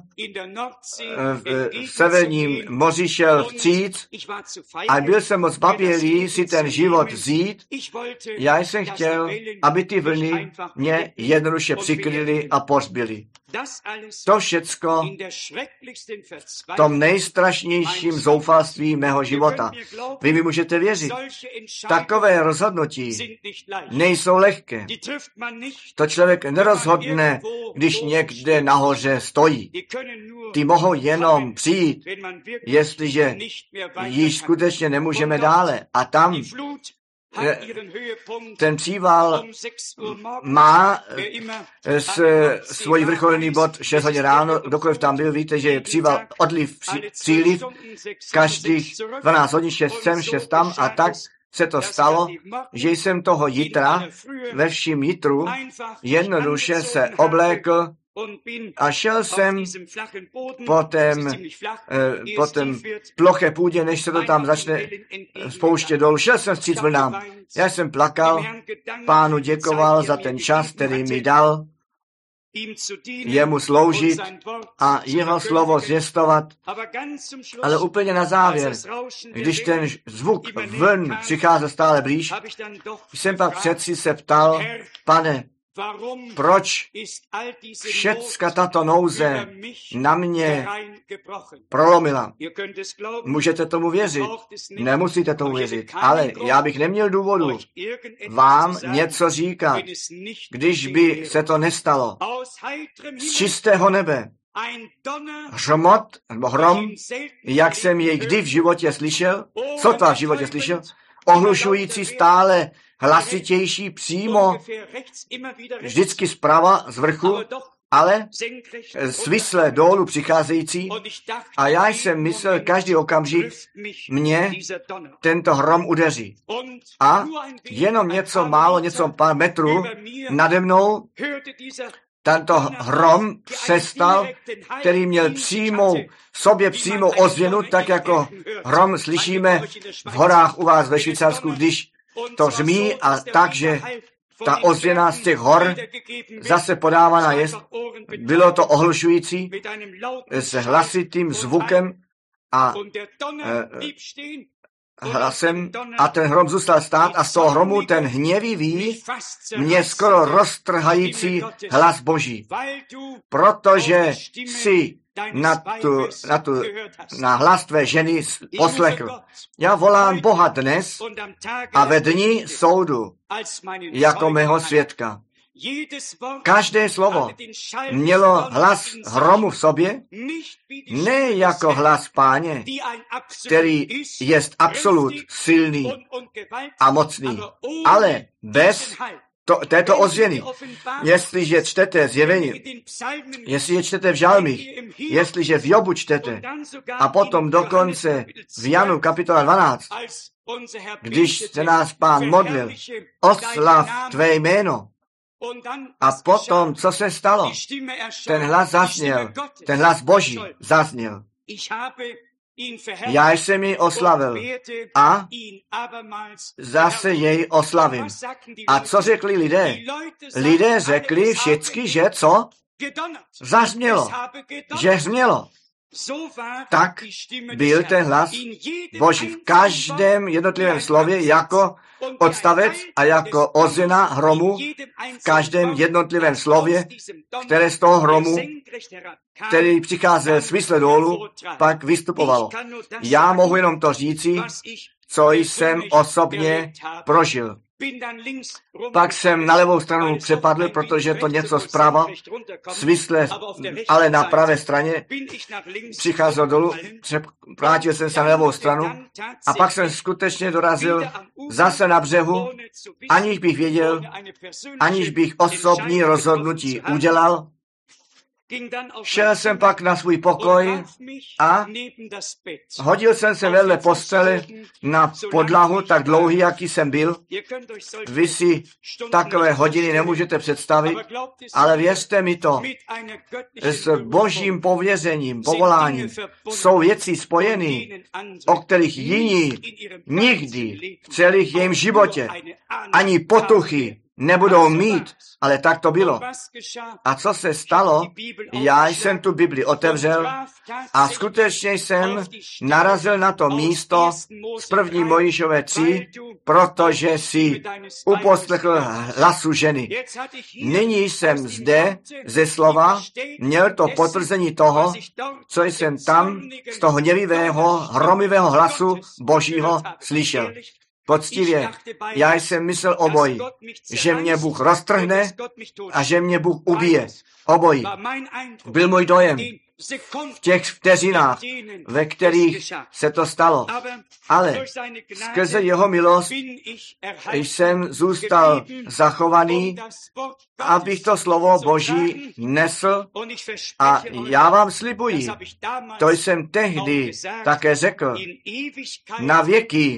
v severním moři šel vstříc a byl jsem moc babělý si ten život vzít. Já jsem chtěl, aby ty vlny mě jednoduše přikryly a pohřbily. To všecko v tom nejstrašnějším zoufalství mého života. Vy mi můžete věřit. Takové rozhodnutí nejsou lehké. To člověk nerozhodne, když někde nahoře stojí. Ty mohou jenom přijít, jestliže již skutečně nemůžeme dále. A tam ten příval má svůj vrcholný bod 6 hodin ráno, dokoliv tam byl, víte, že je příval odliv, příliv, každých 12 hodin 6 sem, 6 tam a tak se to stalo, že jsem toho jitra ve vším jitru jednoduše se oblékl a šel jsem po tém ploché půdě, než se to tam začne spouštět dolů. Šel jsem vstříc vlnám. Já jsem plakal, Pánu děkoval za ten čas, který mi dal, jemu sloužit a jeho slovo zvěstovat. Ale úplně na závěr, když ten zvuk vln přicházel stále blíž, jsem pak přeci se ptal, Pane, proč všecka tato nouze na mě prolomila? Můžete tomu věřit? Nemusíte tomu věřit, ale já bych neměl důvodu vám něco říkat, když by se to nestalo. Z čistého nebe hřmot, nebo hrom, jak jsem jej kdy v životě slyšel, sotva v životě slyšel, ohlušující stále hlasitější přímo, vždycky zprava, z vrchu, ale svisle dolů přicházející. A já jsem myslel, každý okamžik mě tento hrom udeří. A jenom něco málo, něco pár metrů nade mnou tento hrom přestal, který měl přímou ozvěnu, tak jako hrom slyšíme v horách u vás ve Švýcarsku, když to řmí a takže ta ozvěna z těch hor zase podávaná je. Bylo to ohlušující s hlasitým zvukem a hlasem a ten hrom zůstal stát a z toho hromu ten hněvivý, mě skoro roztrhající hlas Boží. Protože si na hlas tvé ženy poslechl. Já volám Boha dnes a ve dni soudu jako mého svědka. Každé slovo mělo hlas hromu v sobě, ne jako hlas Páně, který je absolut silný a mocný, ale bez této ozvěny. Jestliže čtete zjevení, jestliže čtete v žalmích, jestliže v Jobu čtete a potom dokonce v Janu kapitola 12, když se nás Pán modlil, oslav tvé jméno. A potom, co se stalo? Ten hlas zazněl, ten hlas Boží zazněl. Já jsem jej oslavil a zase jej oslavím. A co řekli lidé? Lidé řekli všichni, že co? Zaznělo, že hřmělo. Tak byl ten hlas Boží v každém jednotlivém slově jako odstavec a jako ozvěna hromu v každém jednotlivém slově, které z toho hromu, který přicházel svisle dolů, pak vystupovalo. Já mohu jenom to říci, co jsem osobně prožil. Pak jsem na levou stranu přepadl, protože to něco zprava, svisle, ale na pravé straně přicházel dolů, vrátil jsem se na levou stranu a pak jsem skutečně dorazil zase na břehu, aniž bych věděl, aniž bych osobní rozhodnutí udělal. Šel jsem pak na svůj pokoj a hodil jsem se vedle postele na podlahu, tak dlouhý, jaký jsem byl. Vy si takové hodiny nemůžete představit, ale věřte mi to, s božím pověřením, povoláním jsou věci spojené, o kterých jiní nikdy v celých jejím životě ani potuchy nebudou mít, ale tak to bylo. A co se stalo? Já jsem tu Bibli otevřel a skutečně jsem narazil na to místo z 1. Mojžíšové 3, protože si uposlechl hlasu ženy. Nyní jsem zde ze slova měl to potvrzení toho, co jsem tam z toho hněvivého, hromivého hlasu Božího slyšel. Poctivě, já jsem myslel obojí, že mě Bůh roztrhne a že mě Bůh ubije. Obojí. Byl můj dojem v těch vteřinách, ve kterých se to stalo. Ale skrze jeho milost jsem zůstal zachovaný, abych to slovo Boží nesl a já vám slibuji, to jsem tehdy také řekl, na věky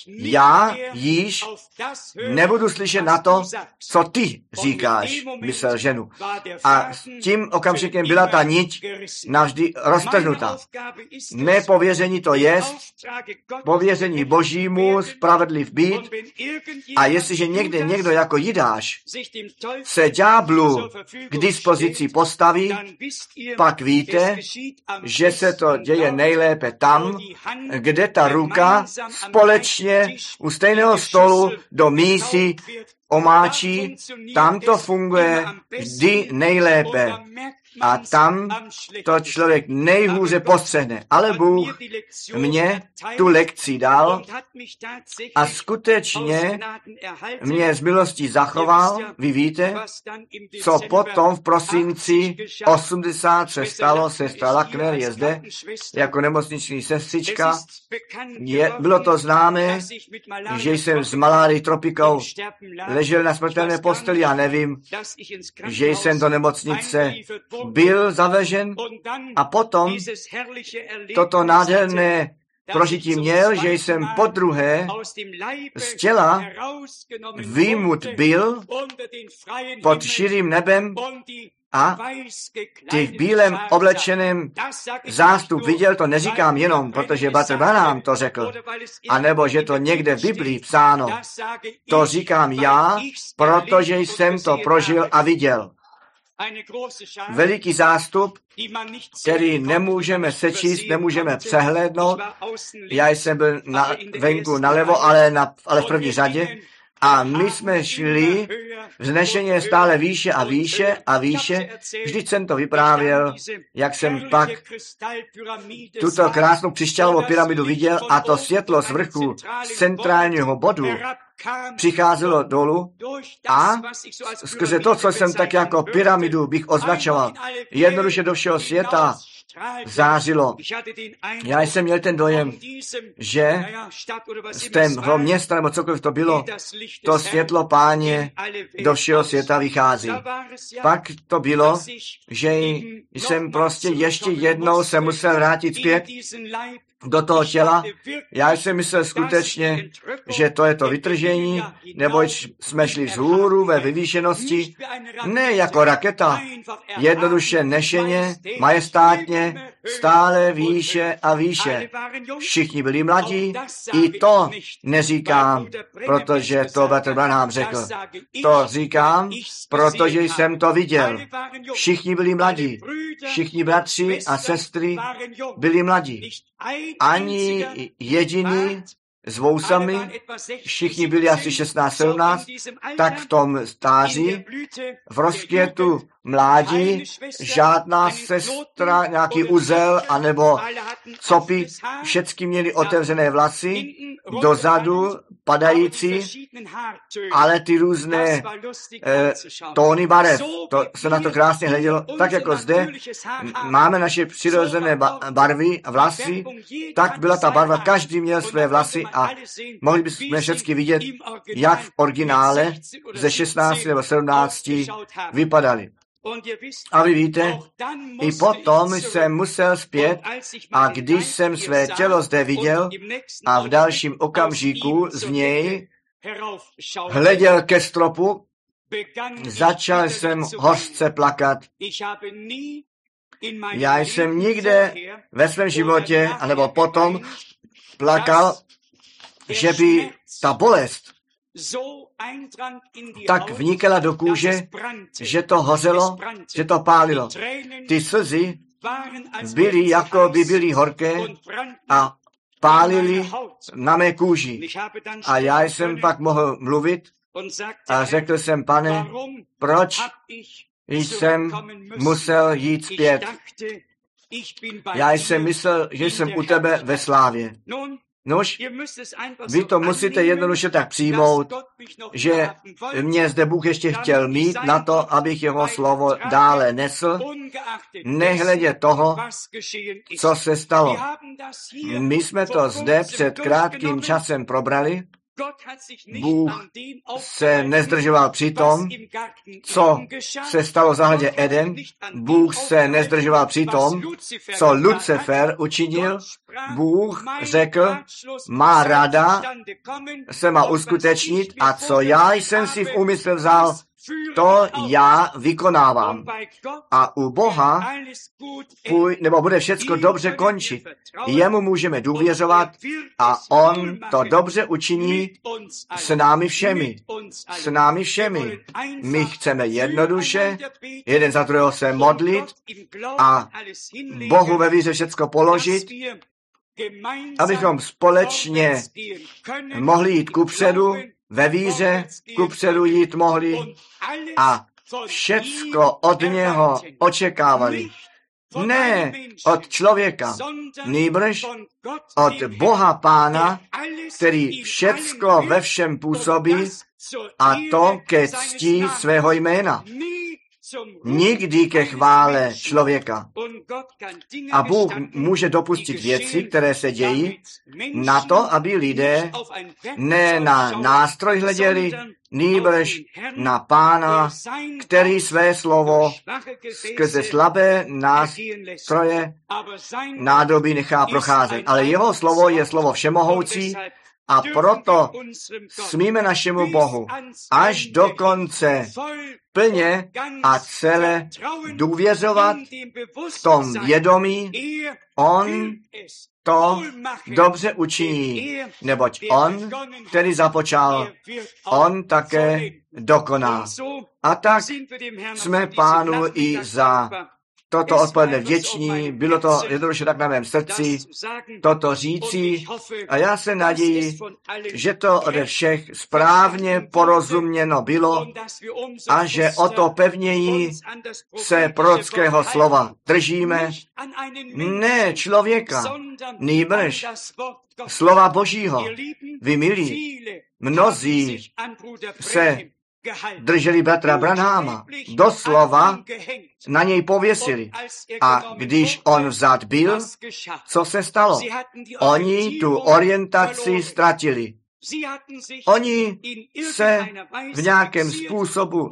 já již nebudu slyšet na to, co ty říkáš, myslel ženu. A s tím okamžikem byla ta niť navždy roztrhnutá. Mé pověření to je pověření Božímu spravedliv být a jestliže někdo jako Jidáš se ďáblu k dispozici postaví, pak víte, že se to děje nejlépe tam, kde ta ruka společně u stejného stolu do mísy omáčí, tam to funguje vždy nejlépe. A tam to člověk nejhůře postřehne. Ale Bůh mě tu lekci dal a skutečně mě z milostí zachoval. Vy víte, co potom v prosinci 80 se stalo. Sestra Lackner je zde jako nemocniční sestřička. Bylo to známé, že jsem s malárií tropikou ležel na smrtelné posteli a nevím, že jsem do nemocnice byl zavežen a potom toto nádherné prožití měl, že jsem podruhé z těla výjimut byl pod širým nebem a ty v bílém oblečeném zástup viděl, to neříkám jenom, protože Bratr Branham to řekl, anebo že to někde v Biblii psáno. To říkám já, protože jsem to prožil a viděl. Veliký zástup, který nemůžeme sečíst, nemůžeme přehlédnout. Já jsem byl venku nalevo, ale v první řadě. A my jsme šli vznešeně stále výše a výše a výše. Vždyť jsem to vyprávěl, jak jsem pak tuto krásnou křišťálovou pyramidu viděl a to světlo z vrchu z centrálního bodu přicházelo dolů a skrze to, co jsem tak jako pyramidu bych označoval, jednoduše do všeho světa zářilo. Já jsem měl ten dojem, že z toho města, nebo cokoliv to bylo, to světlo Páně do všeho světa vychází. Pak to bylo, že jsem prostě ještě jednou se musel vrátit zpět do toho těla. Já jsem myslel skutečně, že to je to vytržení, neboť jsme šli vzhůru ve vyvýšenosti, ne jako raketa, jednoduše nešeně, majestátně, stále výše a výše. Všichni byli mladí, i to neříkám, protože to Bratr Branham řekl. To říkám, protože jsem to viděl. Všichni byli mladí, všichni bratři a sestry byli mladí. Ani jediný s vousami, všichni byli asi 16-17, tak v tom stáří, v rozkvětu mládí, žádná sestra, nějaký uzel, anebo copy, všecky měli otevřené vlasy, dozadu padající, ale ty různé tóny barev. To se na to krásně hledělo. Tak jako zde máme naše přirozené barvy a vlasy, tak byla ta barva, každý měl své vlasy a mohli bychom všechny vidět, jak v originále ze 16 nebo 17 vypadali. A vy víte, i potom jsem musel zpět, a když jsem své tělo zde viděl a v dalším okamžiku z něj hleděl ke stropu, začal jsem hořce plakat. Já jsem nikde ve svém životě, anebo potom, plakal, že by ta bolest tak vnikala do kůže, že to hořelo, že to pálilo. Ty slzy byly, jako by byly horké a pálily na mé kůži. A já jsem pak mohl mluvit a řekl jsem, Pane, proč jsem musel jít zpět? Já jsem myslel, že jsem u tebe ve slávě. Nož, vy to musíte jednoduše tak přijmout, že mě zde Bůh ještě chtěl mít na to, abych jeho slovo dále nesl, nehledě toho, co se stalo. My jsme to zde před krátkým časem probrali. Bůh se nezdržoval při tom, co se stalo v zahradě Eden. Bůh se nezdržoval při tom, co Lucifer učinil. Bůh řekl, má rada se má uskutečnit a co já jsem si v úmysl vzal, to já vykonávám. A u Boha bude všecko dobře končit. Jemu můžeme důvěřovat a on to dobře učiní s námi všemi. S námi všemi. My chceme jednoduše jeden za druhého se modlit a Bohu ve víře všecko položit, abychom společně mohli jít kupředu, ve víře kupředu jít mohli a všecko od něho očekávali. Ne od člověka, nýbrž od Boha Pána, který všecko ve všem působí a to ke cti svého jména. Nikdy ke chvále člověka. A Bůh může dopustit věci, které se dějí, na to, aby lidé ne na nástroj hleděli, nýbrž na Pána, který své slovo skrze slabé nástroje nádoby nechá procházet. Ale jeho slovo je slovo všemohoucí, a proto smíme našemu Bohu až do konce plně a celé důvěřovat v tom vědomí, on to dobře učiní, neboť on, který započal, on také dokoná. A tak jsme Pánu i za toto odpoledne vděční, bylo to jednoduše tak na mém srdci, toto říci a já se naději, že to ode všech správně porozuměno bylo a že o to pevněji se prorockého slova držíme, ne člověka, nýbrž slova Božího. Vy milí, mnozí se drželi bratra Branháma, doslova na něj pověsili. A když on vzat byl, co se stalo? Oni tu orientaci ztratili. Oni se v nějakém způsobu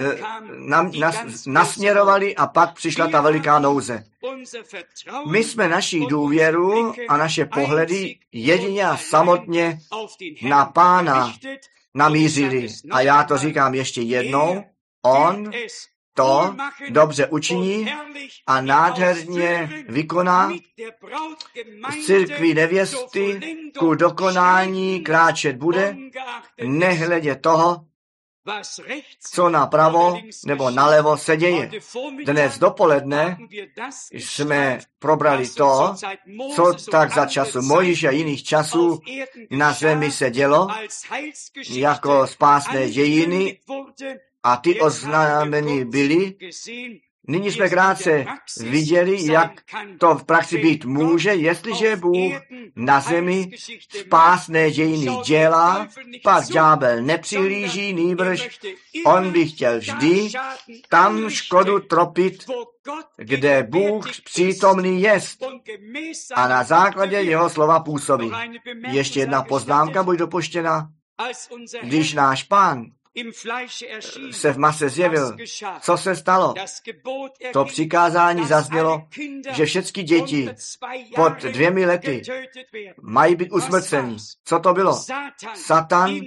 nasměrovali a pak přišla ta veliká nouze. My jsme naši důvěru a naše pohledy jedině a samotně na Pána namířili. A já to říkám ještě jednou, on to dobře učiní a nádherně vykoná. Z církví nevěsty ku dokonání kráčet bude, nehledě toho, co napravo nebo nalevo se děje. Dnes dopoledne jsme probrali to, co tak za času Mojžíše a jiných časů na zemi se dělo, jako spásné dějiny a ty oznámení byly. Nyní jsme krátce viděli, jak to v praxi být může, jestliže Bůh na zemi spásné dějiny dělá, pak ďábel nepřihlíží, nýbrž on by chtěl vždy tam škodu tropit, kde Bůh přítomný jest a na základě jeho slova působí. Ještě jedna poznámka bude dopuštěna. Když náš Pán se v mase zjevil. Co se stalo? To přikázání zaznělo, že všechny děti pod 2 lety mají být usmrceni. Co to bylo? Satan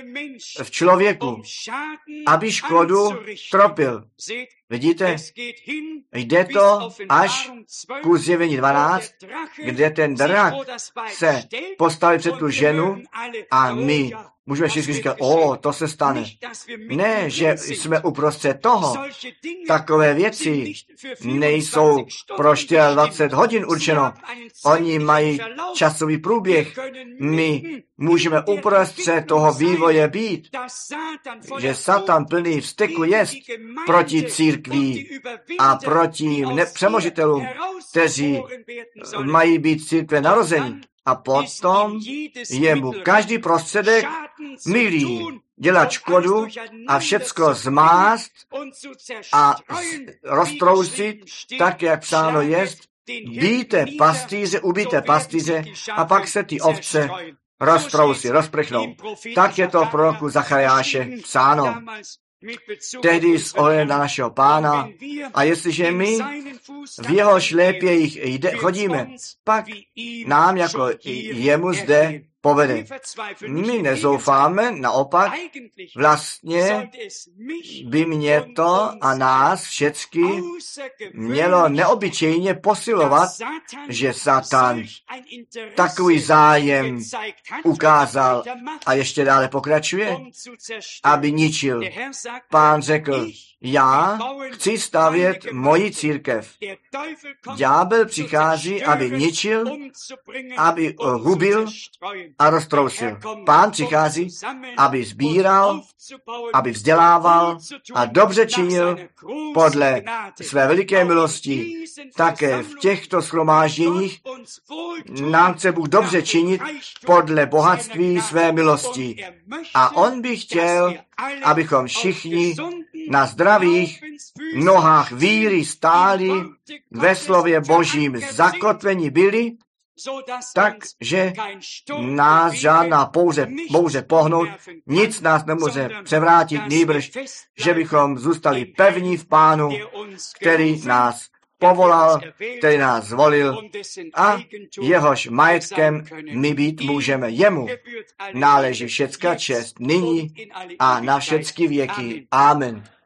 v člověku, aby škodu tropil. Vidíte, jde to až ku Zjevení 12, kde ten drak se postaví před tu ženu a my můžeme všichni říkat, to se stane. Ne, že jsme uprostřed toho. Takové věci nejsou pro 24 hodin určeno. Oni mají časový průběh. My můžeme uprostřed toho vývoje být, že Satan plný vzteku jest proti církví a proti nepřemožitelům, kteří mají být církve narození. A potom je mu každý prostředek milý dělat škodu a všecko zmást a roztrousit, tak jak psáno jest, bijte pastýře, ubijte pastýře a pak se ty ovce roztrousí, rozprchnou. Tak je to v proroku Zachariáše psáno. Tehdy s ohledem na našeho Pána, a jestliže my v jeho šlépějích chodíme, pak nám jako jemu zde povede. My nezoufáme, naopak, vlastně by mě to a nás všecky mělo neobyčejně posilovat, že Satan takový zájem ukázal a ještě dále pokračuje, aby ničil. Pán řekl, já chci stavět moji církev. Ďábel přichází, aby ničil, aby hubil a roztrousil. Pán přichází, aby sbíral, aby vzdělával a dobře činil podle své veliké milosti. Také v těchto shromážděních nám chce Bůh dobře činit podle bohatství své milosti. A on by chtěl, abychom všichni na zdravých nohách víry stáli, ve slově Božím zakotveni byli, takže nás žádná bouře pohnout, nic nás nemůže převrátit, nýbrž, že bychom zůstali pevní v Pánu, který nás povolal, který nás zvolil a jehož majetkem my být můžeme. Jemu náleží všecka čest nyní a na všecky věky. Amen.